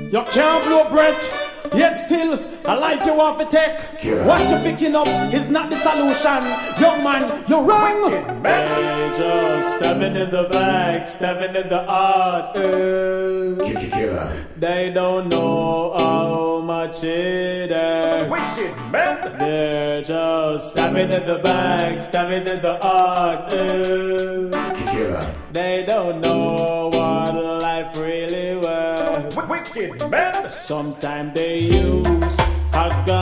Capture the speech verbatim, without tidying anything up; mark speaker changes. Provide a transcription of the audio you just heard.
Speaker 1: You can't blow breath, yet still a life you want to take.
Speaker 2: Killer.
Speaker 1: What you picking up is not the solution. Young man, you're wrong.
Speaker 3: They just stabbing in the back, stabbing in the heart. Uh,
Speaker 2: Killer.
Speaker 3: they don't know how much it hurts.
Speaker 1: Wicked man.
Speaker 3: They're just stabbing in the back, stabbing in the heart. Uh,
Speaker 2: Killer.
Speaker 3: they don't know what life really worth.
Speaker 1: Wicked man.
Speaker 3: Sometimes they use a gun